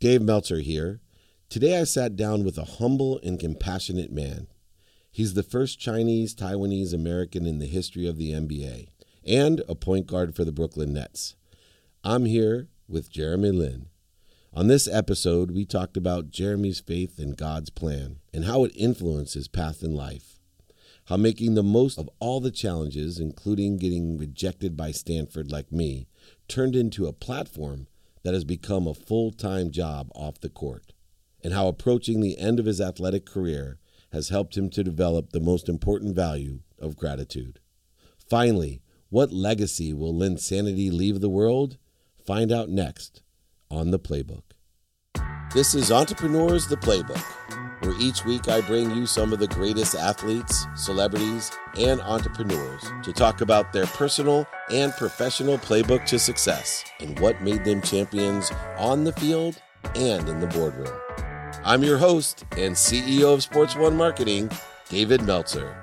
Dave Meltzer here. Today I sat down with a humble and compassionate man. He's the first Chinese Taiwanese American in the history of the NBA and a point guard for the Brooklyn Nets. I'm here with Jeremy Lin. On this episode, we talked about Jeremy's faith in God's plan and how it influenced his path in life. How making the most of all the challenges, including getting rejected by Stanford like me, turned into a platform that has become a full-time job off the court. And how approaching the end of his athletic career has helped him to develop the most important value of gratitude. Finally, what legacy will Linsanity leave the world? Find out next on The Playbook. This is Entrepreneurs The Playbook, where each week I bring you some of the greatest athletes, celebrities, and entrepreneurs to talk about their personal and professional playbook to success and what made them champions on the field and in the boardroom. I'm your host and CEO of Sports One Marketing, David Meltzer.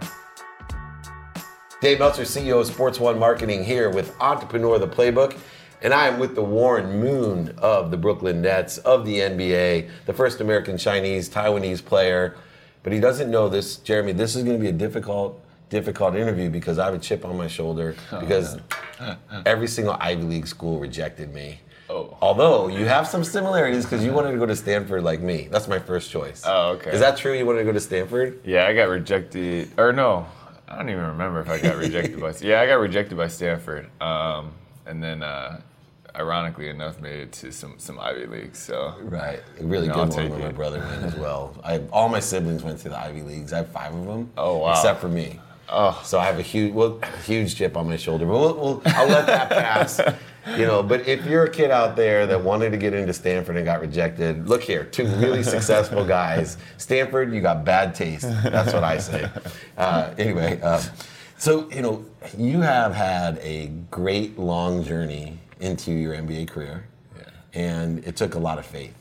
Dave Meltzer, CEO of Sports One Marketing, here with Entrepreneur The Playbook. And I am with the Warren Moon of the Brooklyn Nets, of the NBA, the first American Chinese Taiwanese player. But he doesn't know this, Jeremy, this is going to be a difficult interview because I have a chip on my shoulder because every single Ivy League school rejected me. Oh. Although you have some similarities because you wanted to go to Stanford like me. That's my first choice. Oh, okay. Is that true? You wanted to go to Stanford? Yeah, I got rejected. Or no, I don't even remember if I got rejected by. Yeah, I got rejected by Stanford, and then ironically enough, made it to some Ivy Leagues. So right, a really good one where my brother went as well. All my siblings went to the Ivy Leagues. I have 5 of them. Oh wow! Except for me. Oh, so I have a huge chip on my shoulder. But I'll let that pass. But if you're a kid out there that wanted to get into Stanford and got rejected, look here, 2 really successful guys. Stanford, you got bad taste. That's what I say. Anyway, so you have had a great long journey into your NBA career, and it took a lot of faith.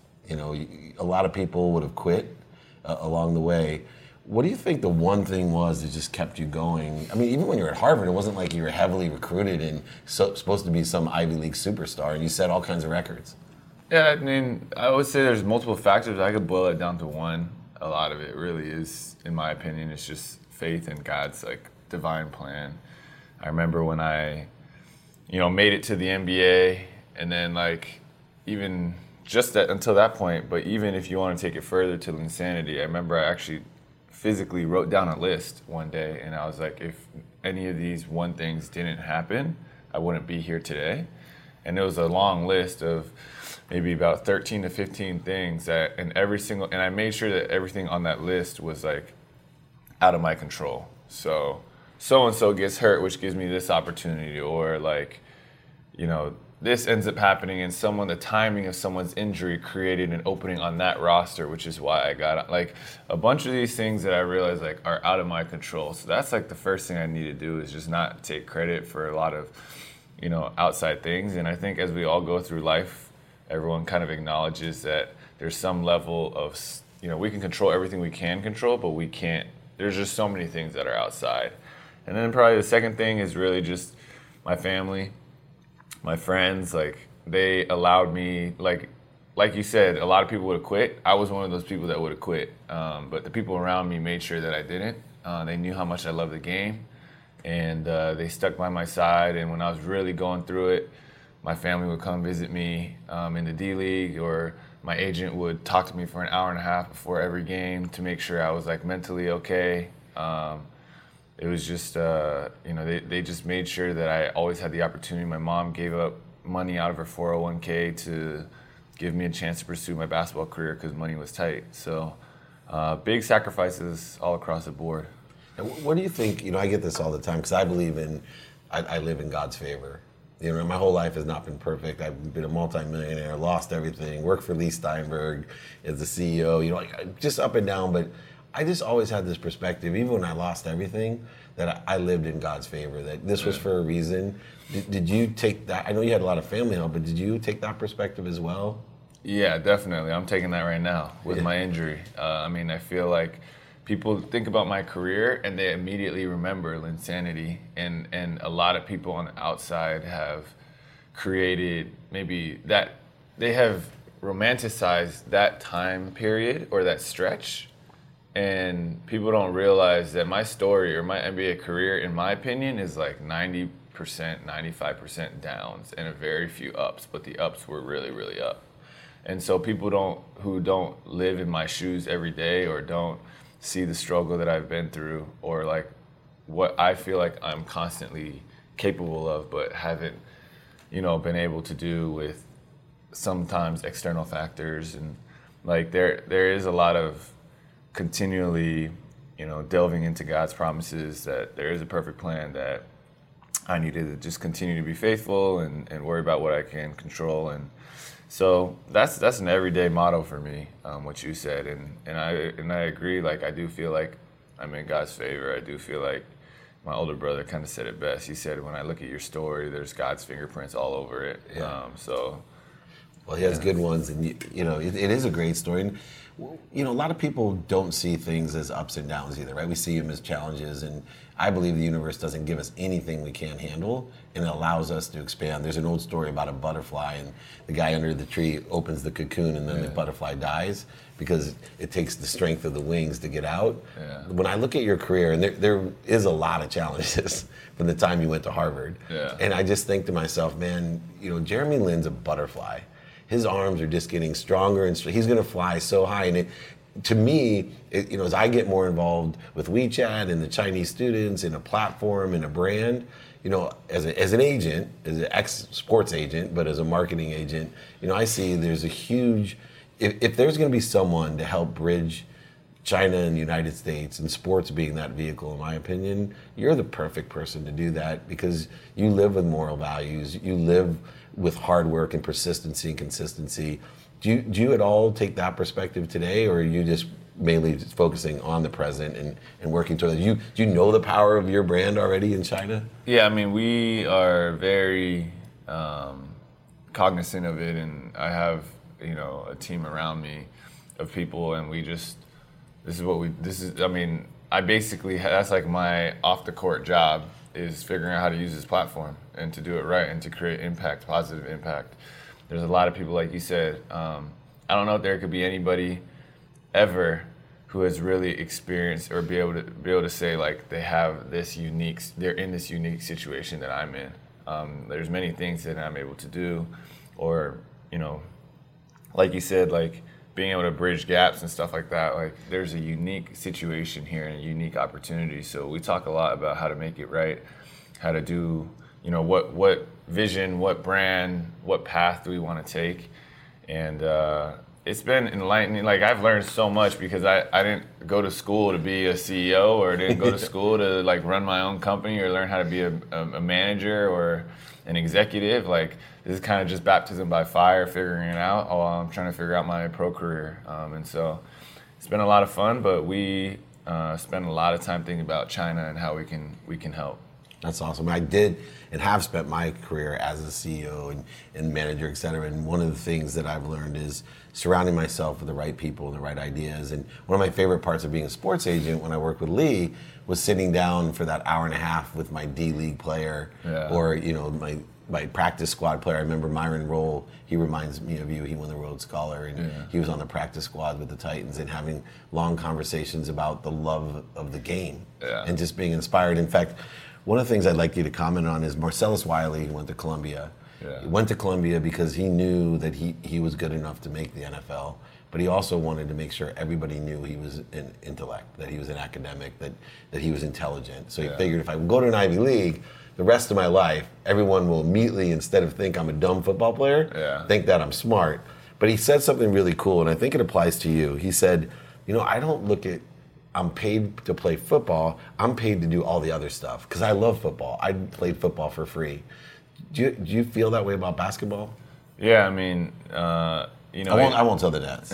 A lot of people would have quit along the way. What do you think the one thing was that just kept you going? I mean, even when you were at Harvard, it wasn't like you were heavily recruited and supposed to be some Ivy League superstar, and you set all kinds of records. Yeah, I mean, I would say there's multiple factors. I could boil it down to one. A lot of it really is, in my opinion, it's just faith in God's divine plan. I remember when I made it to the NBA, and then even just that until that point, but even if you want to take it further to Linsanity, I remember I actually physically wrote down a list one day, and I was like, if any of these one things didn't happen, I wouldn't be here today. And it was a long list of maybe about 13 to 15 things and I made sure that everything on that list was out of my control. So-and-so gets hurt, which gives me this opportunity, or this ends up happening, and the timing of someone's injury created an opening on that roster, which is why I got a bunch of these things that I realized are out of my control. So that's the first thing I need to do is just not take credit for a lot of, outside things. And I think as we all go through life, everyone kind of acknowledges that there's some level of, we can control everything we can control, but we can't, there's just so many things that are outside. And then probably the second thing is really just my family. My friends, they allowed me, like you said, a lot of people would have quit. I was one of those people that would have quit. But the people around me made sure that I didn't. They knew how much I loved the game, and they stuck by my side. And when I was really going through it, my family would come visit me in the D-League, or my agent would talk to me for an hour and a half before every game to make sure I was mentally okay. It was just, they just made sure that I always had the opportunity. My mom gave up money out of her 401k to give me a chance to pursue my basketball career because money was tight. So big sacrifices all across the board. And what do you think, I get this all the time because I believe I live in God's favor. My whole life has not been perfect. I've been a multimillionaire, lost everything, worked for Lee Steinberg as the CEO, just up and down, but I just always had this perspective, even when I lost everything, that I lived in God's favor, that this was for a reason. Did you take that? I know you had a lot of family help, but did you take that perspective as well? Yeah, definitely. I'm taking that right now with my injury. I feel like people think about my career and they immediately remember Linsanity, and a lot of people on the outside have created maybe that they have romanticize that time period or that stretch, and people don't realize that my story or my NBA career, in my opinion, is like 90%, 95% downs and a very few ups, but the ups were really, really up. And so people who don't live in my shoes every day or don't see the struggle that I've been through or like what I feel like I'm constantly capable of, but haven't, been able to do with sometimes external factors. And like there is a lot of continually, delving into God's promises that there is a perfect plan, that I need to just continue to be faithful and worry about what I can control. And so that's an everyday motto for me, what you said, and I agree. Like I do feel like I'm in God's favor. I do feel like my older brother kind of said it best. He said, when I look at your story, there's God's fingerprints all over it. Yeah. Well, he has good ones, and it is a great story. And, a lot of people don't see things as ups and downs either, right? We see them as challenges, and I believe the universe doesn't give us anything we can't handle, and it allows us to expand. There's an old story about a butterfly, and the guy under the tree opens the cocoon, and then the butterfly dies because it takes the strength of the wings to get out. Yeah. When I look at your career, and there is a lot of challenges from the time you went to Harvard, and I just think to myself, man, Jeremy Lin's a butterfly. His arms are just getting stronger, and he's going to fly so high. And to me, as I get more involved with WeChat and the Chinese students and a platform and a brand, as an agent, as an ex-sports agent, but as a marketing agent, I see there's a huge, if there's going to be someone to help bridge China and the United States, and sports being that vehicle, in my opinion, you're the perfect person to do that, because you live with moral values, you live with hard work and persistency and consistency. Do you at all take that perspective today, or are you just mainly just focusing on the present and working toward it? Do you know the power of your brand already in China? Yeah, I mean, we are very cognizant of it, and I have, a team around me of people, and I basically, that's like my off the court job, is figuring out how to use this platform and to do it right and to create impact, positive impact. There's a lot of people, like you said. I don't know if there could be anybody ever who has really experienced or be able to say like they're in this unique situation that I'm in. There's many things that I'm able to do, or like you said, like being able to bridge gaps and stuff like that. Like there's a unique situation here and a unique opportunity. So we talk a lot about how to make it right, how to do, what vision, what brand, what path do we want to take. And it's been enlightening. Like I've learned so much because I didn't go to school to be a CEO, or didn't go to school to like run my own company or learn how to be a manager or an executive. Like this is kind of just baptism by fire, figuring it out while I'm trying to figure out my pro career. And so it's been a lot of fun, but we spend a lot of time thinking about China and how we can help. That's awesome. I did and have spent my career as a CEO and manager, et cetera. And one of the things that I've learned is surrounding myself with the right people and the right ideas. And one of my favorite parts of being a sports agent when I worked with Lee was sitting down for that hour and a half with my D-League player or, my practice squad player. I remember Myron Rolle, he reminds me of you. He won the Rhodes Scholar, and he was on the practice squad with the Titans, and having long conversations about the love of the game and just being inspired. In fact, one of the things I'd like you to comment on is Marcellus Wiley, who went to Columbia. He went to Columbia because he knew that he was good enough to make the NFL, but he also wanted to make sure everybody knew he was an intellect, that he was an academic, that he was intelligent. So he figured, if I go to an Ivy League, the rest of my life, everyone will immediately, instead of think I'm a dumb football player, think that I'm smart. But he said something really cool, and I think it applies to you. He said, I don't look at I'm paid to play football, I'm paid to do all the other stuff, because I love football. I played football for free. Do you feel that way about basketball? Yeah, I mean, I won't tell the Nets.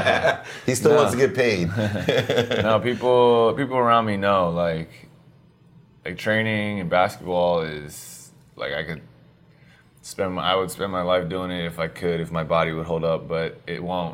He still wants to get paid. No, people around me know, like training and basketball is like I would spend my life doing it if I could, if my body would hold up, but it won't.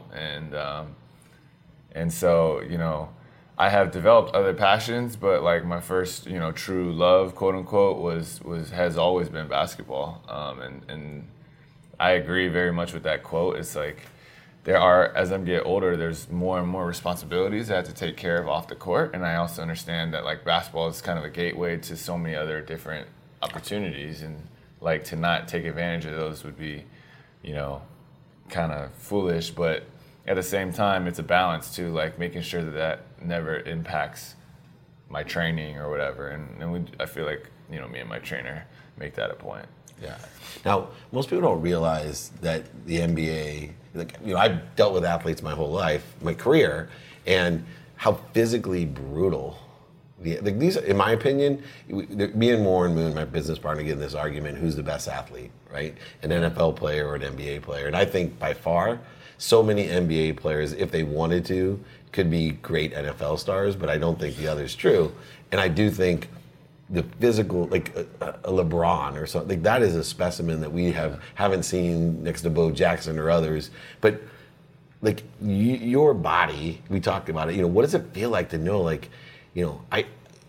And so, I have developed other passions, but like my first, true love, quote unquote, has always been basketball. And I agree very much with that quote. It's like there are, as I'm getting older, there's more and more responsibilities I have to take care of off the court, and I also understand that like basketball is kind of a gateway to so many other different opportunities, and like to not take advantage of those would be, you know, kind of foolish. But at the same time, it's a balance too, like making sure that that never impacts my training or whatever. And I feel like, you know, me and my trainer make that a point. Yeah. Now, most people don't realize that the NBA, like, you know, I've dealt with athletes my whole life, my career, and how physically brutal. Like these, in my opinion, me and Warren Moon, my business partner, get in this argument: who's the best athlete, right? An NFL player or an NBA player? And I think by far, so many NBA players, if they wanted to, could be great NFL stars. But I don't think the other is true. And I do think the physical, like a LeBron or something, like that is a specimen that we haven't seen next to Bo Jackson or others. But like your body, we talked about it. You know, what does it feel like to know, like, you know,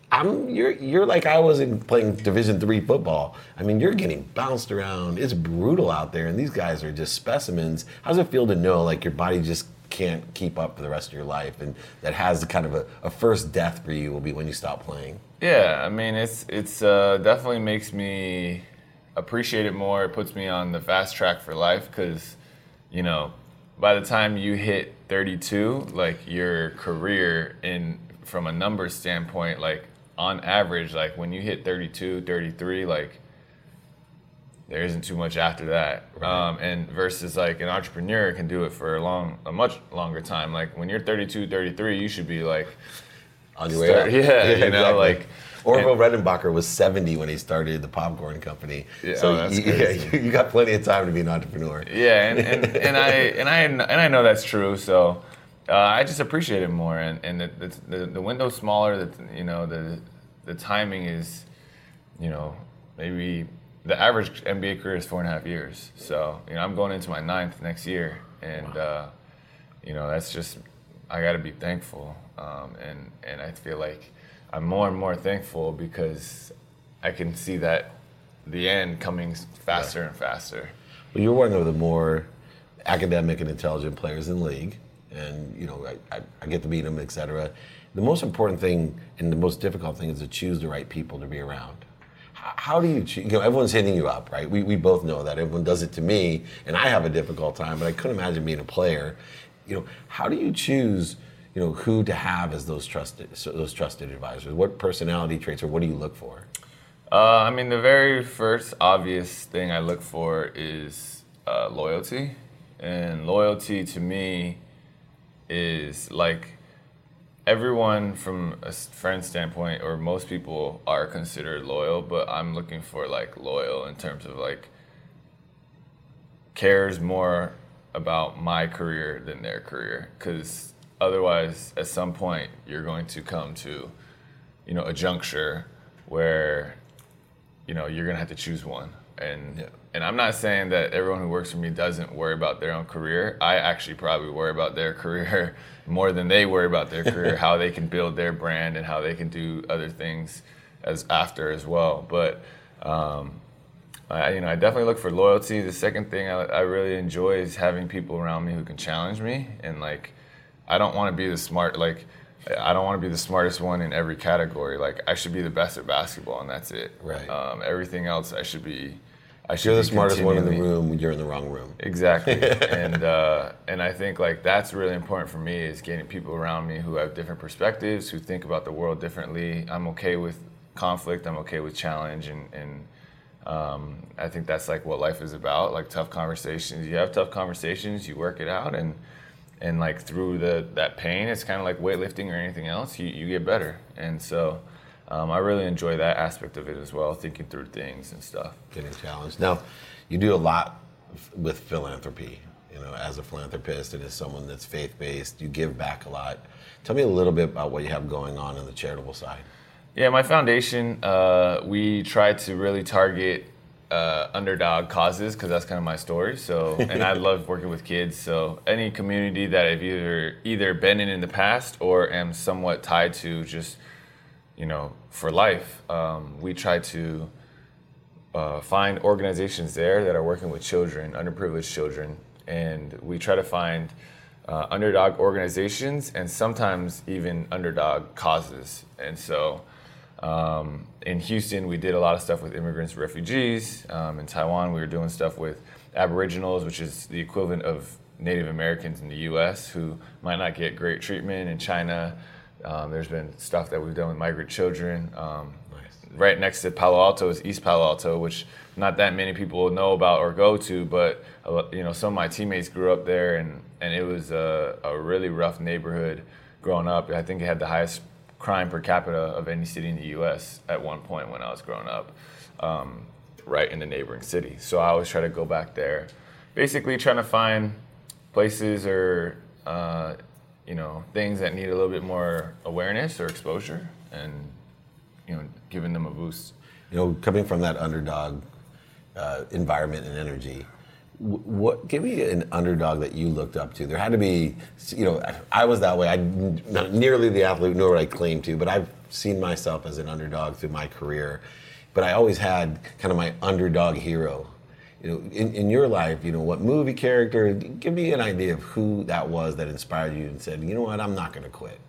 you're like I was playing Division III football. I mean, you're getting bounced around. It's brutal out there, and these guys are just specimens. How does it feel to know like your body just can't keep up for the rest of your life, and that has kind of a first death for you will be when you stop playing? Yeah, I mean, it's definitely makes me appreciate it more. It puts me on the fast track for life because, you know, by the time you hit 32, like your career from a numbers standpoint, like on average, like when you hit 32, 33, like there isn't too much after that. Right. And versus like an entrepreneur can do it for a much longer time. Like when you're 32, 33, you should be like on your way up. Yeah, you know, exactly. Like Orville Redenbacher was 70 when he started the popcorn company. Yeah, so you got plenty of time to be an entrepreneur. Yeah, and I know that's true. So I just appreciate it more, and the window's smaller. That, you know, the timing is, you know, maybe the average NBA career is 4.5 years. So, you know, I'm going into my 9th next year, and wow. You know, that's just, I got to be thankful, and I feel like I'm more and more thankful because I can see that the end coming faster and faster. Well, you're one of the more academic and intelligent players in the league. And, you know, I get to meet them, et cetera. The most important thing and the most difficult thing is to choose the right people to be around. How do you choose? You know, everyone's hitting you up, right? We both know that. Everyone does it to me, and I have a difficult time, but I couldn't imagine being a player. You know, how do you choose, you know, who to have as those trusted advisors? What personality traits or what do you look for? I mean, the very first obvious thing I look for is loyalty. And loyalty to me is like everyone from a friend standpoint, or most people are considered loyal, but I'm looking for like loyal in terms of like cares more about my career than their career, because otherwise at some point you're going to come to, you know, a juncture where, you know, you're gonna have to choose one. And I'm not saying that everyone who works for me doesn't worry about their own career. I actually probably worry about their career more than they worry about their career, how they can build their brand and how they can do other things as well. But I definitely look for loyalty. The second thing I really enjoy is having people around me who can challenge me. And like, I don't want to be the smartest one in every category. Like, I should be the best at basketball, and that's it. Right. Everything else, I should be. You're the smartest one in the room when you're in the wrong room. Exactly. And I think like that's really important for me, is getting people around me who have different perspectives, who think about the world differently. I'm okay with conflict. I'm okay with challenge, and I think that's like what life is about. Like tough conversations. You have tough conversations. You work it out, and like through that pain, it's kind of like weightlifting or anything else. You get better, and so. I really enjoy that aspect of it as well, thinking through things and stuff. Getting challenged. Now, you do a lot with philanthropy, you know, as a philanthropist and as someone that's faith-based, you give back a lot. Tell me a little bit about what you have going on the charitable side. Yeah, my foundation, we try to really target underdog causes, because that's kind of my story. So, and I love working with kids. So any community that I've either been in the past or am somewhat tied to, just, you know, for life, we try to find organizations there that are working with children, underprivileged children, and we try to find underdog organizations and sometimes even underdog causes. And so in Houston, we did a lot of stuff with immigrants and refugees. In Taiwan, we were doing stuff with Aboriginals, which is the equivalent of Native Americans in the U.S. who might not get great treatment. In China, there's been stuff that we've done with migrant children. Right next to Palo Alto is East Palo Alto, which not that many people know about or go to, but some of my teammates grew up there, and it was a really rough neighborhood growing up. I think it had the highest crime per capita of any city in the U.S. at one point when I was growing up, right in the neighboring city. So I always try to go back there, basically trying to find places or things that need a little bit more awareness or exposure, and giving them a boost. Coming from that underdog environment and energy, give me an underdog that you looked up to. There had to be, I was that way. I'm not nearly the athlete nor what I claim to, but I've seen myself as an underdog through my career. But I always had kind of my underdog hero. In your life, what movie character, give me an idea of who that was that inspired you and said, you know what, I'm not going to quit.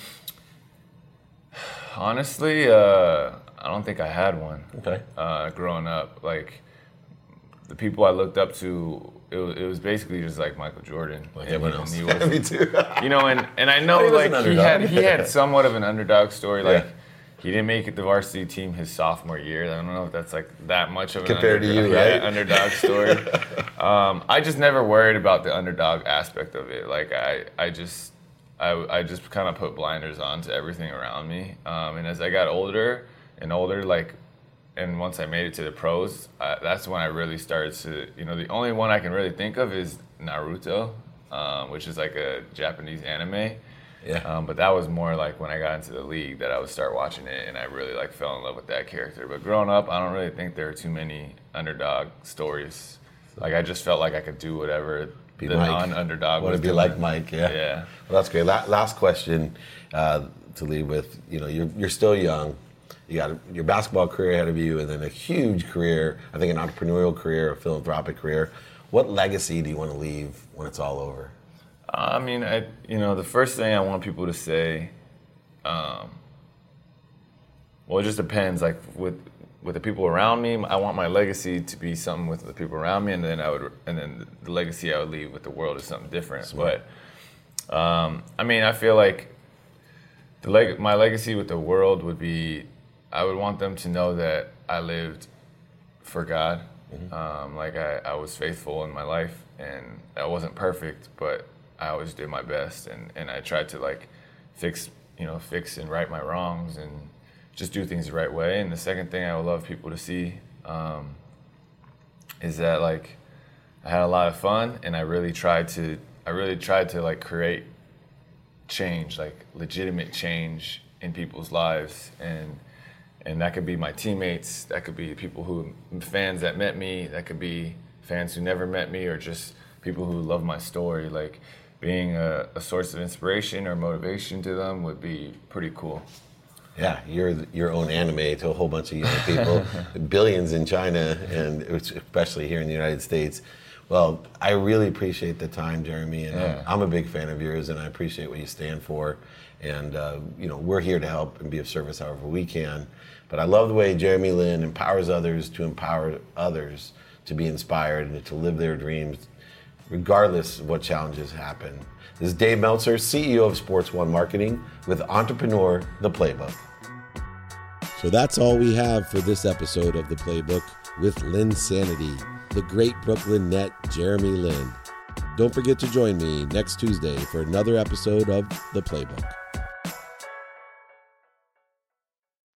Honestly, I don't think I had one. Okay. Growing up, like the people I looked up to, it was basically just like Michael Jordan. Like everyone else. Me too. And I know like he had somewhat of an underdog story. Like he didn't make it the varsity team his sophomore year. I don't know if that's like that much of an compared to you, right? Underdog story. I just never worried about the underdog aspect of it. Like I just kind of put blinders on to everything around me. And as I got older and older, and once I made it to the pros, that's when I really started to, the only one I can really think of is Naruto, which is like a Japanese anime. Yeah. But that was more like when I got into the league that I would start watching it, and I really fell in love with that character. But growing up, I don't really think there are too many underdog stories. Like I just felt like I could do whatever the non-underdog was doing. Want to be like Mike, yeah. Yeah. Well, that's great. Last question to leave with. You're still young. You got your basketball career ahead of you, and then a huge career. I think an entrepreneurial career, a philanthropic career. What legacy do you want to leave when it's all over? I mean, the first thing I want people to say, well, it just depends. Like with the people around me, I want my legacy to be something with the people around me, and then the legacy I would leave with the world is something different. Smart. But I mean, I feel like my legacy with the world would be, I would want them to know that I lived for God. Mm-hmm. I was faithful in my life, and I wasn't perfect, but I always did my best, and I tried to fix and right my wrongs and just do things the right way. And the second thing I would love people to see is that I had a lot of fun, and I really tried to create change, legitimate change in people's lives, and that could be my teammates, that could be fans that met me, that could be fans who never met me, or just people who love my story. Being a source of inspiration or motivation to them would be pretty cool. Yeah, you're your own anime to a whole bunch of young people, billions in China, and especially here in the United States. Well, I really appreciate the time, Jeremy, and I'm a big fan of yours, and I appreciate what you stand for. And we're here to help and be of service however we can. But I love the way Jeremy Lin empowers others to empower others to be inspired and to live their dreams, regardless of what challenges happen. This is Dave Meltzer, CEO of Sports One Marketing, with Entrepreneur, The Playbook. So that's all we have for this episode of The Playbook with Linsanity, the great Brooklyn net, Jeremy Lin. Don't forget to join me next Tuesday for another episode of The Playbook.